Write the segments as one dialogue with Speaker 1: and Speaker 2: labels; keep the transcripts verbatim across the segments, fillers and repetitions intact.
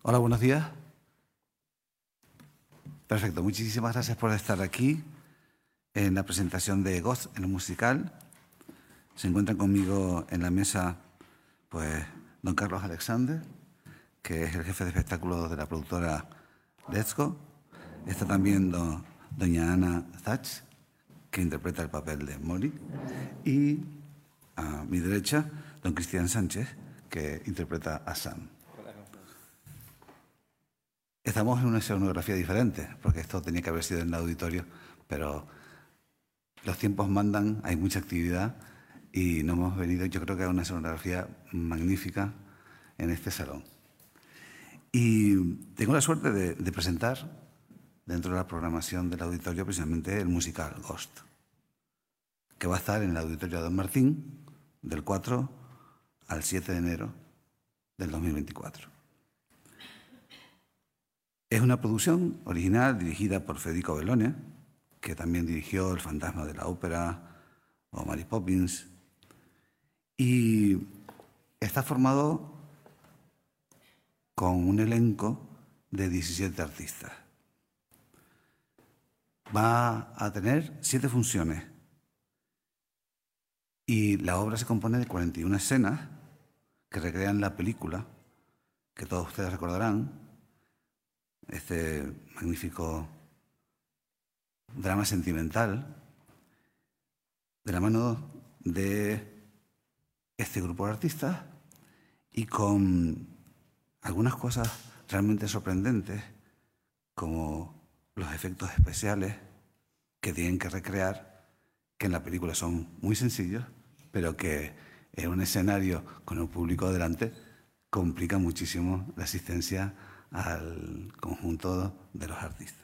Speaker 1: Hola, buenos días. Perfecto, muchísimas gracias por estar aquí en la presentación de Ghost, en el musical. Se encuentran conmigo en la mesa pues, don Carlos Alexander, que es el jefe de espectáculos de la productora Let's Go. Está también do, doña Ana Zach, que interpreta el papel de Molly. Y a mi derecha, don Cristian Sánchez, que interpreta a Sam. Estamos en una escenografía diferente, porque esto tenía que haber sido en el auditorio, pero los tiempos mandan, hay mucha actividad y nos hemos venido, yo creo que a una escenografía magnífica en este salón. Y tengo la suerte de, de presentar dentro de la programación del auditorio precisamente el musical Ghost, que va a estar en el auditorio Don Martín del cuatro al siete de enero del dos mil veinticuatro. Es una producción original dirigida por Federico Bellone, que también dirigió El fantasma de la ópera o Mary Poppins, y está formado con un elenco de diecisiete artistas. Va a tener siete funciones y la obra se compone de cuarenta y una escenas que recrean la película, que todos ustedes recordarán, este magnífico drama sentimental, de la mano de este grupo de artistas y con algunas cosas realmente sorprendentes, como los efectos especiales que tienen que recrear, que en la película son muy sencillos, pero que en un escenario con el público delante complica muchísimo la asistencia al conjunto de los artistas.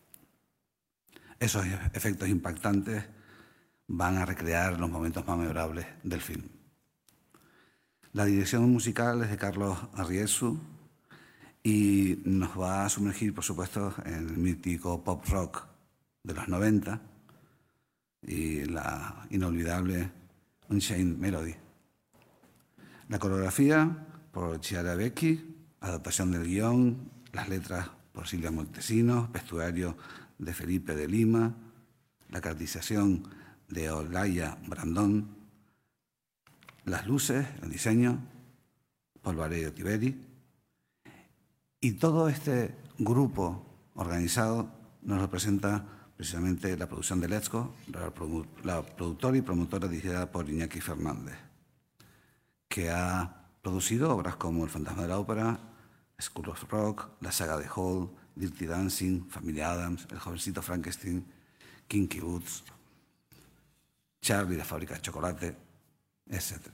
Speaker 1: Esos efectos impactantes van a recrear los momentos más memorables del film. La dirección musical es de Carlos Arriessu y nos va a sumergir, por supuesto, en el mítico pop rock de los noventa y la inolvidable Unchained Melody. La coreografía por Chiara Becchi, adaptación del guión, las letras por Silvia Montesinos, vestuario de Felipe de Lima, la caracterización de Olaya Brandón, las luces, el diseño, por Valerio Tiberi. Y todo este grupo organizado nos representa precisamente la producción de Let's Go, la, produ la productora y promotora dirigida por Iñaki Fernández, que ha producido obras como El fantasma de la ópera, School of Rock, la saga de Hall, Dirty Dancing, Familia Adams, El jovencito Frankenstein, Kinky Boots, Charlie, la fábrica de chocolate, etcétera.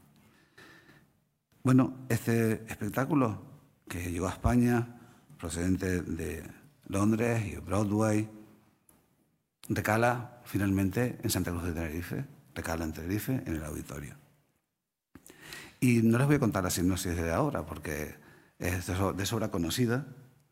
Speaker 1: Bueno, este espectáculo que llegó a España, procedente de Londres y Broadway, recala finalmente en Santa Cruz de Tenerife, recala en Tenerife, en el auditorio. Y no les voy a contar la sinopsis de la obra, porque es de sobra conocida.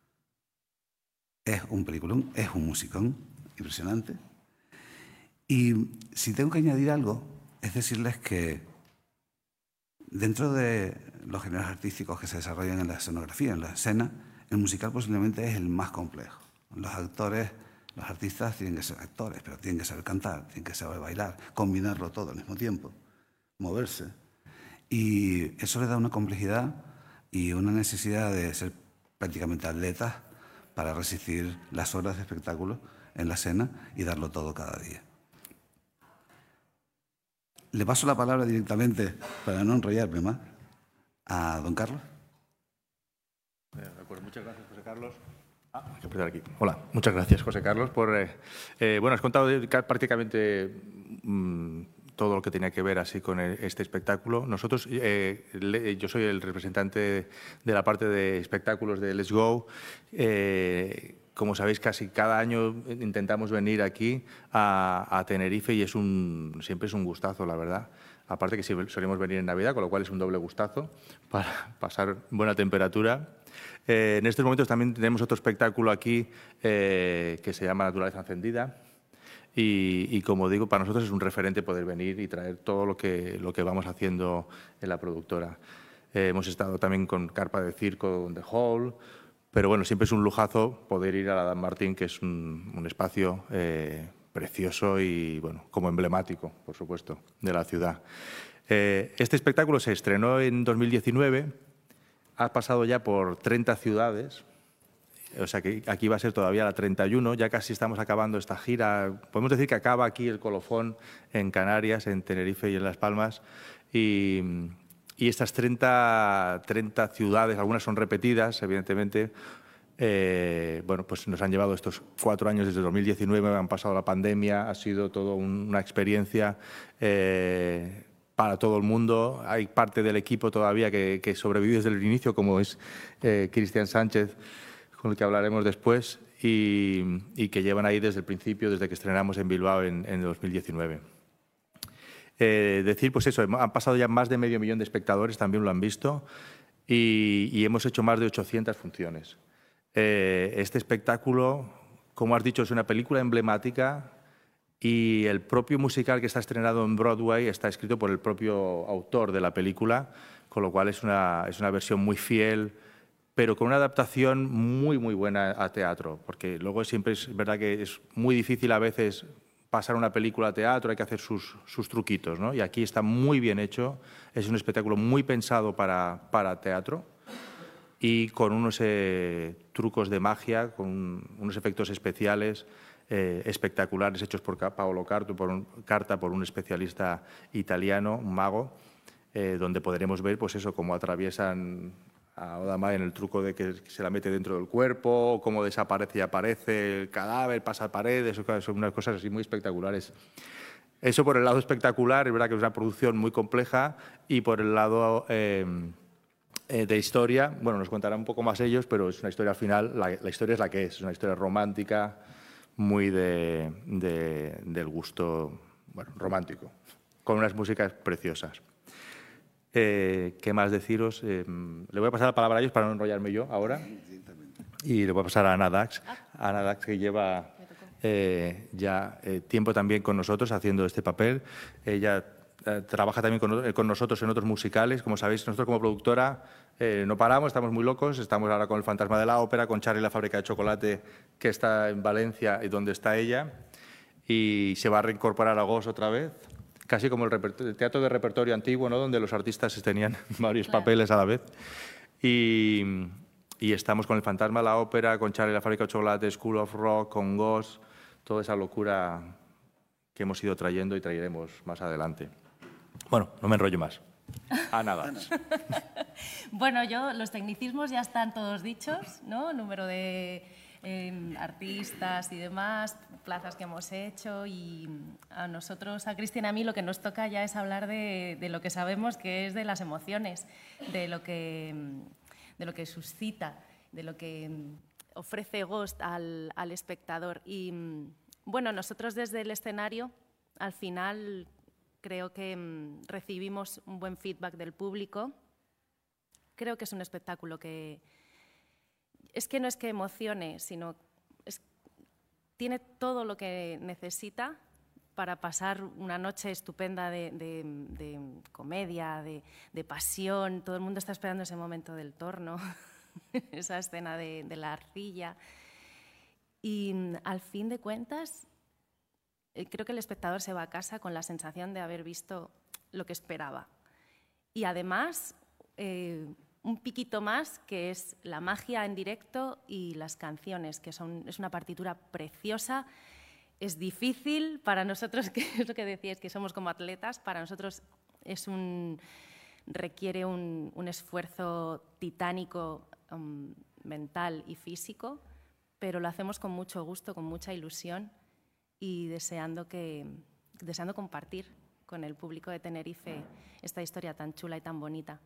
Speaker 1: Es un peliculón, es un musicón impresionante. Y si tengo que añadir algo, es decirles que dentro de los géneros artísticos que se desarrollan en la escenografía, en la escena, el musical posiblemente es el más complejo. Los actores, los artistas tienen que ser actores, pero tienen que saber cantar, tienen que saber bailar, combinarlo todo al mismo tiempo, moverse. Y eso le da una complejidad y una necesidad de ser prácticamente atletas para resistir las horas de espectáculo en la escena y darlo todo cada día. Le paso la palabra directamente, para no enrollarme más, a don Carlos.
Speaker 2: De acuerdo, muchas gracias, José Carlos. Ah, hay que apretar aquí. Hola, muchas gracias, José Carlos, por... Eh, eh, bueno, has contado prácticamente mmm, todo lo que tenía que ver así con el, este espectáculo. Nosotros, eh, le, yo soy el representante de la parte de espectáculos de Let's Go. Eh, como sabéis, casi cada año intentamos venir aquí a, a Tenerife y es un, siempre es un gustazo, la verdad. Aparte que solemos venir en Navidad, con lo cual es un doble gustazo para pasar buena temperatura. Eh, en estos momentos también tenemos otro espectáculo aquí eh, que se llama Naturaleza Encendida. Y, y como digo, para nosotros es un referente poder venir y traer todo lo que, lo que vamos haciendo en la productora. Eh, hemos estado también con Carpa de Circo en The Hall, pero bueno, siempre es un lujazo poder ir a la Dan Martín, que es un, un espacio eh, precioso y bueno, como emblemático, por supuesto, de la ciudad. Eh, este espectáculo se estrenó en dos mil diecinueve, ha pasado ya por treinta ciudades, o sea que aquí va a ser todavía la treinta y uno, ya casi estamos acabando esta gira. Podemos decir que acaba aquí el colofón en Canarias, en Tenerife y en Las Palmas. Y, y estas treinta, treinta ciudades, algunas son repetidas, evidentemente, eh, bueno, pues nos han llevado estos cuatro años desde dos mil diecinueve, han pasado la pandemia, ha sido toda un, una experiencia eh, para todo el mundo. Hay parte del equipo todavía que, que sobrevive desde el inicio, como es eh, Cristian Sánchez, con el que hablaremos después, y, y que llevan ahí desde el principio, desde que estrenamos en Bilbao en, en dos mil diecinueve. Eh, decir, pues eso, han pasado ya más de medio millón de espectadores, también lo han visto, y, y hemos hecho más de ochocientas funciones. Eh, este espectáculo, como has dicho, es una película emblemática y el propio musical que está estrenado en Broadway está escrito por el propio autor de la película, con lo cual es una, es una versión muy fiel, pero con una adaptación muy, muy buena a teatro, porque luego siempre es verdad que es muy difícil a veces pasar una película a teatro, hay que hacer sus, sus truquitos, ¿no? Y aquí está muy bien hecho, es un espectáculo muy pensado para, para teatro y con unos eh, trucos de magia, con unos efectos especiales eh, espectaculares hechos por Paolo Carta, por un, Carta, por un especialista italiano, un mago, eh, donde podremos ver pues eso, cómo atraviesan a Oda Mae en el truco de que se la mete dentro del cuerpo, cómo desaparece y aparece el cadáver, pasa paredes, son unas cosas así muy espectaculares. Eso por el lado espectacular, es verdad que es una producción muy compleja, y por el lado eh, eh, de historia, bueno, nos contarán un poco más ellos, pero es una historia al final, la, la historia es la que es, es una historia romántica, muy de, de, del gusto bueno, romántico, con unas músicas preciosas. Eh, ¿Qué más deciros? Eh, le voy a pasar la palabra a ellos para no enrollarme yo ahora. Y le voy a pasar a Ana Dax. Ana Dax, que lleva eh, ya eh, tiempo también con nosotros haciendo este papel. Ella eh, trabaja también con, eh, con nosotros en otros musicales. Como sabéis, nosotros como productora eh, no paramos, estamos muy locos. Estamos ahora con El Fantasma de la Ópera, con Charlie la Fábrica de Chocolate, que está en Valencia y donde está ella. Y se va a reincorporar a Gos otra vez. Casi como el, el teatro de repertorio antiguo, ¿no? Donde los artistas tenían varios claro. papeles a la vez. Y, y estamos con El Fantasma de la Ópera, con Charlie la Fábrica de Chocolate, School of Rock, con Ghost, toda esa locura que hemos ido trayendo y traeremos más adelante. Bueno, no me enrollo más. A nada.
Speaker 3: Bueno, yo, los tecnicismos ya están todos dichos, ¿no? Número de eh, artistas y demás, plazas que hemos hecho, y a nosotros, a Cristian y a mí, lo que nos toca ya es hablar de, de lo que sabemos, que es de las emociones, de lo que, de lo que suscita, de lo que ofrece Ghost al, al espectador. Y bueno, nosotros desde el escenario, al final, creo que mmm, recibimos un buen feedback del público. Creo que es un espectáculo que es que no es que emocione, sino es, tiene todo lo que necesita para pasar una noche estupenda de, de, de comedia, de, de pasión. Todo el mundo está esperando ese momento del torno, esa escena de, de la arcilla. Y al fin de cuentas, creo que el espectador se va a casa con la sensación de haber visto lo que esperaba. Y además, eh, un piquito más, que es la magia en directo y las canciones, que son, es una partitura preciosa. Es difícil para nosotros, que es lo que decíais, que somos como atletas, para nosotros es un, requiere un, un esfuerzo titánico um, mental y físico, pero lo hacemos con mucho gusto, con mucha ilusión, y deseando, que, deseando compartir con el público de Tenerife esta historia tan chula y tan bonita.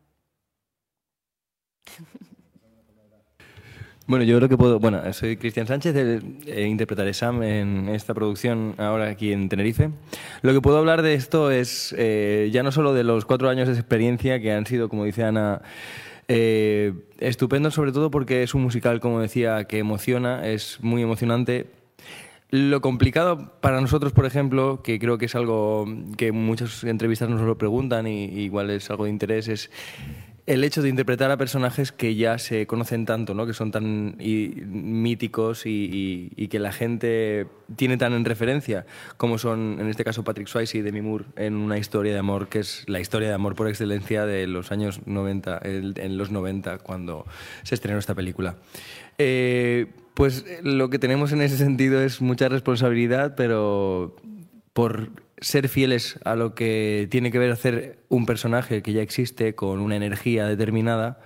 Speaker 4: Bueno, yo creo que puedo... Bueno, soy Cristian Sánchez, eh, interpretaré Sam en esta producción ahora aquí en Tenerife. Lo que puedo hablar de esto es eh, ya no solo de los cuatro años de experiencia, que han sido, como dice Ana, eh, estupendos, sobre todo porque es un musical, como decía, que emociona, es muy emocionante. Lo complicado para nosotros, por ejemplo, que creo que es algo que muchas entrevistas nos lo preguntan y, y igual es algo de interés, es el hecho de interpretar a personajes que ya se conocen tanto, ¿no? Que son tan y, míticos y, y, y que la gente tiene tan en referencia, como son, en este caso, Patrick Swayze y Demi Moore, en una historia de amor que es la historia de amor por excelencia de los años noventa, el, en los noventa, cuando se estrenó esta película. Eh, pues lo que tenemos en ese sentido es mucha responsabilidad, pero por ser fieles a lo que tiene que ver hacer un personaje que ya existe con una energía determinada,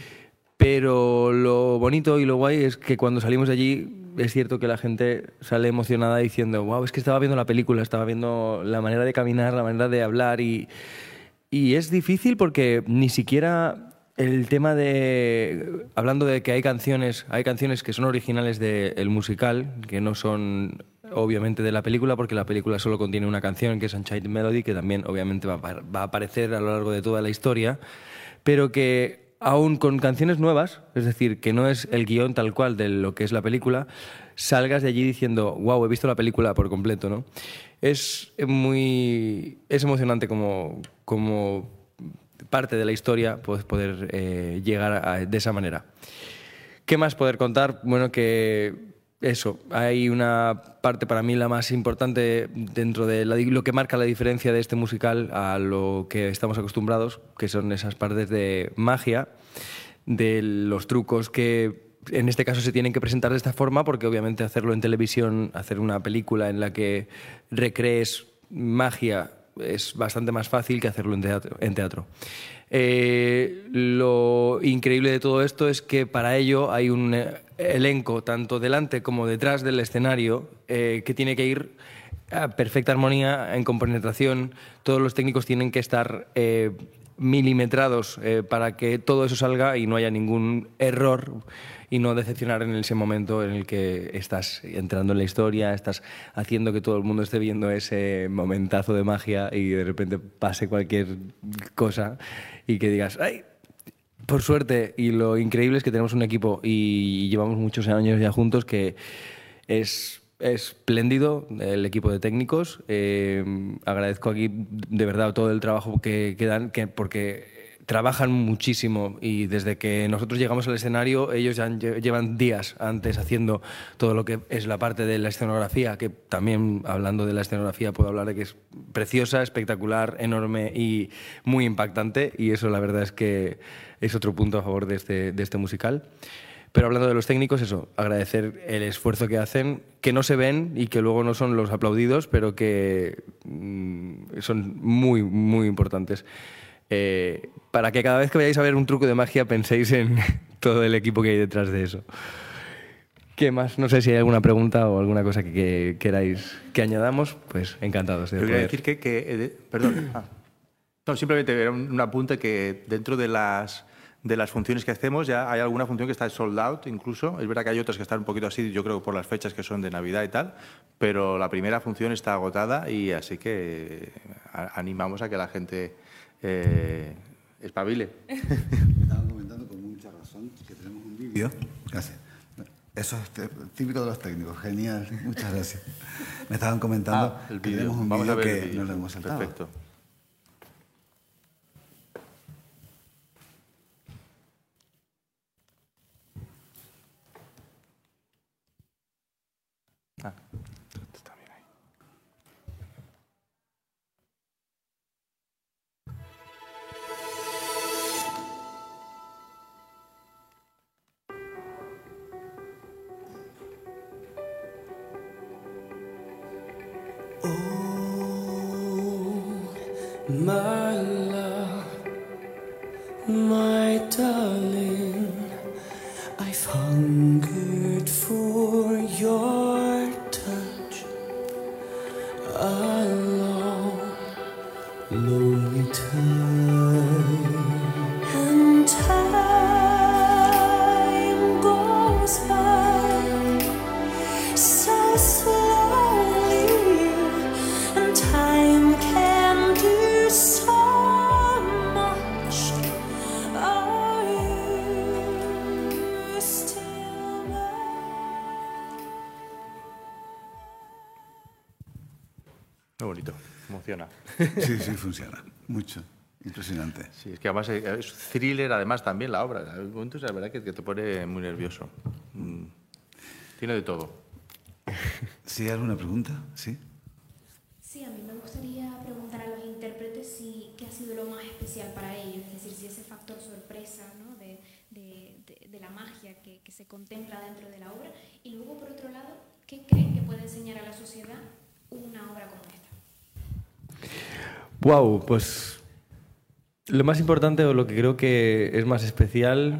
Speaker 4: pero lo bonito y lo guay es que cuando salimos de allí es cierto que la gente sale emocionada diciendo wow, es que estaba viendo la película, estaba viendo la manera de caminar, la manera de hablar y, y es difícil porque ni siquiera el tema de... Hablando de que hay canciones, hay canciones que son originales del musical, que no son obviamente de la película, porque la película solo contiene una canción que es Unchained Melody, que también obviamente va a, va a aparecer a lo largo de toda la historia, pero que aún con canciones nuevas, es decir, que no es el guión tal cual de lo que es la película, salgas de allí diciendo wow, he visto la película por completo, ¿no? Es muy... es emocionante como... como parte de la historia, pues poder eh, llegar a, de esa manera. ¿Qué más poder contar? Bueno, que eso, hay una parte para mí la más importante dentro de la, lo que marca la diferencia de este musical a lo que estamos acostumbrados, que son esas partes de magia, de los trucos que en este caso se tienen que presentar de esta forma, porque obviamente hacerlo en televisión, hacer una película en la que recrees magia es bastante más fácil que hacerlo en teatro. En teatro. Eh, lo increíble de todo esto es que para ello hay un elenco, tanto delante como detrás del escenario, eh, que tiene que ir a perfecta armonía, en compenetración. Todos los técnicos tienen que estar eh, milimetrados eh, para que todo eso salga y no haya ningún error y no decepcionar en ese momento en el que estás entrando en la historia, estás haciendo que todo el mundo esté viendo ese momentazo de magia y de repente pase cualquier cosa y que digas, ¡ay! Por suerte, y lo increíble es que tenemos un equipo y llevamos muchos años ya juntos que es espléndido, el equipo de técnicos. Eh, agradezco aquí de verdad todo el trabajo que, que dan, que, porque trabajan muchísimo y desde que nosotros llegamos al escenario ellos ya llevan días antes haciendo todo lo que es la parte de la escenografía, que también hablando de la escenografía puedo hablar de que es preciosa, espectacular, enorme y muy impactante, y eso la verdad es que es otro punto a favor de este, de este musical. Pero hablando de los técnicos, eso, agradecer el esfuerzo que hacen, que no se ven y que luego no son los aplaudidos, pero que mmm, son muy, muy importantes. Eh, para que cada vez que vayáis a ver un truco de magia penséis en todo el equipo que hay detrás de eso. ¿Qué más? No sé si hay alguna pregunta o alguna cosa que, que queráis que añadamos, pues encantados de
Speaker 2: Yo
Speaker 4: poder.
Speaker 2: quería decir que... que eh, perdón. Ah. No, simplemente era un, un apunte que dentro de las, de las funciones que hacemos ya hay alguna función que está sold out incluso. Es verdad que hay otras que están un poquito así, yo creo por las fechas que son de Navidad y tal, pero la primera función está agotada y así que a, animamos a que la gente eh, espabile.
Speaker 1: Estaban comentando con mucha razón que tenemos un vídeo. Gracias. Eso es típico de los técnicos. Genial. Muchas gracias. Me estaban comentando
Speaker 2: ah, el
Speaker 1: que
Speaker 2: vídeo.
Speaker 1: tenemos un
Speaker 2: Vamos
Speaker 1: vídeo
Speaker 2: a ver
Speaker 1: que
Speaker 2: el vídeo.
Speaker 1: no lo hemos saltado.
Speaker 2: Perfecto. Ah, está bien ahí.
Speaker 5: My love, my darling, I've hungered for your touch. A long, lonely time, and time goes by so slowly, and time can do so much. Are you still mine?
Speaker 2: Muy bonito, emociona.
Speaker 1: Sí, sí, funciona. Mucho. Impresionante.
Speaker 2: Sí, es que además es thriller, además también la obra. Hay momentos, la verdad, que, que te pone muy nervioso. Mm. Tiene de todo.
Speaker 1: ¿Sí hay alguna pregunta? Sí.
Speaker 6: Sí, a mí me gustaría preguntar a los intérpretes si qué ha sido lo más especial para ellos, es decir, si ese factor sorpresa, ¿no? de, de, de, de la magia que, que se contempla dentro de la obra, y luego, por otro lado, ¿qué creen que puede enseñar a la sociedad una obra como esta?
Speaker 4: Wow, pues lo más importante o lo que creo que es más especial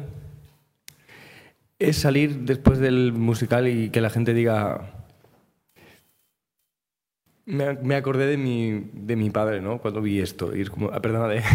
Speaker 4: es salir después del musical y que la gente diga... Me, me acordé de mi, de mi padre, ¿no? Cuando vi esto. Y es como, ah, perdona, de...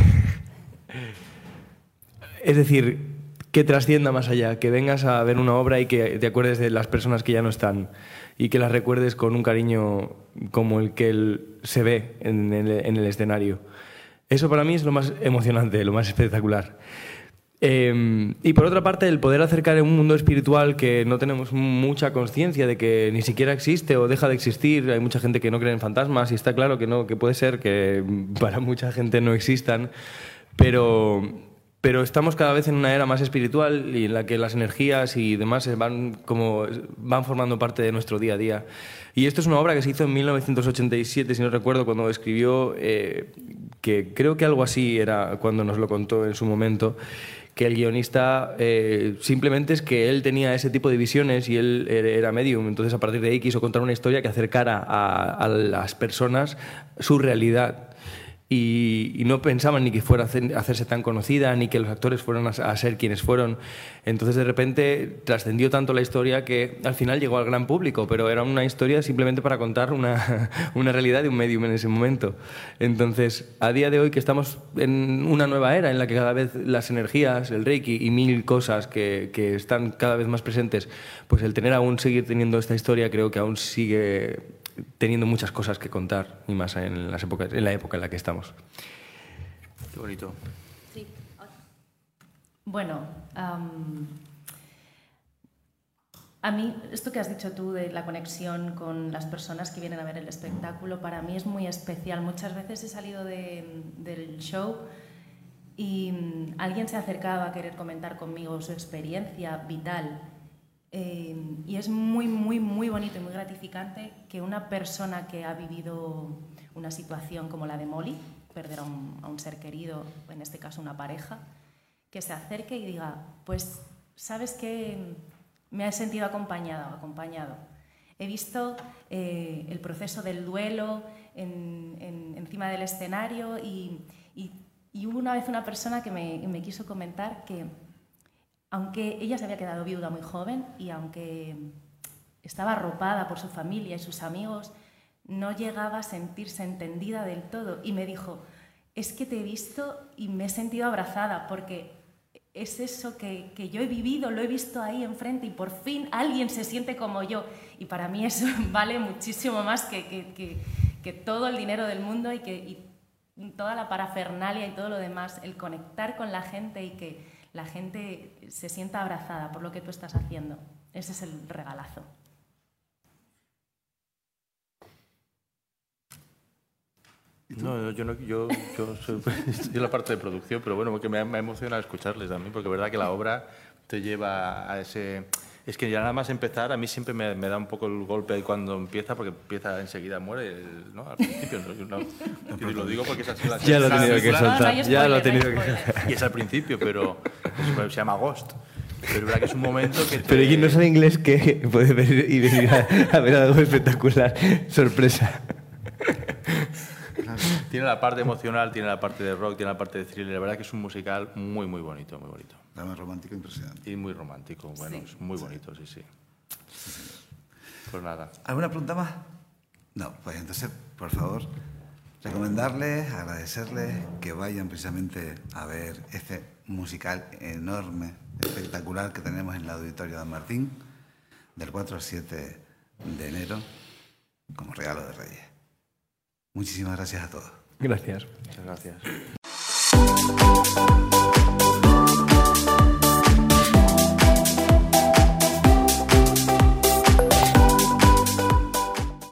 Speaker 4: Es decir, que trascienda más allá, que vengas a ver una obra y que te acuerdes de las personas que ya no están y que las recuerdes con un cariño como el que él se ve en el, en el escenario. Eso para mí es lo más emocionante, lo más espectacular. Eh, y por otra parte, el poder acercar un mundo espiritual que no tenemos mucha conciencia de que ni siquiera existe o deja de existir. Hay mucha gente que no cree en fantasmas y está claro que no, que puede ser que para mucha gente no existan, pero, pero estamos cada vez en una era más espiritual y en la que las energías y demás van, como, van formando parte de nuestro día a día. Y esto es una obra que se hizo en mil novecientos ochenta y siete, si no recuerdo, cuando escribió, eh, que creo que algo así era cuando nos lo contó en su momento, que el guionista eh, simplemente es que él tenía ese tipo de visiones y él era medium, entonces a partir de ahí quiso contar una historia que acercara a, a las personas su realidad. Y, y no pensaban ni que fuera a hacer, a hacerse tan conocida, ni que los actores fueran a, a ser quienes fueron. Entonces, de repente, trascendió tanto la historia que al final llegó al gran público, pero era una historia simplemente para contar una, una realidad de un medium en ese momento. Entonces, a día de hoy, que estamos en una nueva era en la que cada vez las energías, el Reiki y mil cosas que, que están cada vez más presentes, pues el tener aún, seguir teniendo esta historia, creo que aún sigue teniendo muchas cosas que contar, y más en, las épocas, en la época en la que estamos.
Speaker 2: Qué bonito.
Speaker 3: Sí. Bueno, um, a mí, esto que has dicho tú de la conexión con las personas que vienen a ver el espectáculo, para mí es muy especial. Muchas veces he salido de, del show y um, alguien se acercaba a querer comentar conmigo su experiencia vital. Eh, y es muy, muy, muy bonito y muy gratificante que una persona que ha vivido una situación como la de Molly, perder a un, a un ser querido, en este caso una pareja, que se acerque y diga, pues, ¿sabes qué? Me he sentido acompañada o acompañado. He visto eh, el proceso del duelo en, en, encima del escenario y, y, y hubo una vez una persona que me, me quiso comentar que aunque ella se había quedado viuda muy joven y aunque estaba arropada por su familia y sus amigos, no llegaba a sentirse entendida del todo. Y me dijo, es que te he visto y me he sentido abrazada, porque es eso que, que yo he vivido, lo he visto ahí enfrente y por fin alguien se siente como yo. Y para mí eso vale muchísimo más que, que, que, que todo el dinero del mundo y, que, y toda la parafernalia y todo lo demás. El conectar con la gente y que la gente se sienta abrazada por lo que tú estás haciendo. Ese es el regalazo.
Speaker 2: No, yo no, yo, yo soy, soy la parte de producción, pero bueno, porque me, me emociona escucharles también, porque es verdad que la obra te lleva a ese... Es que ya nada más empezar, a mí siempre me, me da un poco el golpe cuando empieza, porque empieza enseguida, muere, ¿no? Al principio, ¿no? No, y lo digo porque es así la...
Speaker 4: Ya lo he tenido que soltar,
Speaker 3: no, no hay
Speaker 4: ya lo he
Speaker 3: spoiler,
Speaker 4: tenido
Speaker 3: no hay
Speaker 4: que
Speaker 3: spoiler.
Speaker 2: Y es al principio, pero se llama Ghost. Pero es verdad que es un momento que... Te...
Speaker 4: Pero quien no sabe inglés, que puede venir y venir a, a ver algo espectacular. Sorpresa.
Speaker 2: Tiene la parte emocional, tiene la parte de rock, tiene la parte de thriller. La verdad que es un musical muy, muy bonito, muy bonito.
Speaker 1: Drama romántico impresionante.
Speaker 2: Y muy romántico, bueno,
Speaker 3: Sí.
Speaker 2: es muy bonito, sí, sí. Pues nada.
Speaker 1: ¿Alguna pregunta más? No, pues entonces, por favor, recomendarles, agradecerles que vayan precisamente a ver este musical enorme, espectacular que tenemos en el Auditorio Don Martín, del cuatro al siete de enero, como regalo de Reyes. Muchísimas gracias a todos.
Speaker 4: Gracias.
Speaker 2: Muchas gracias.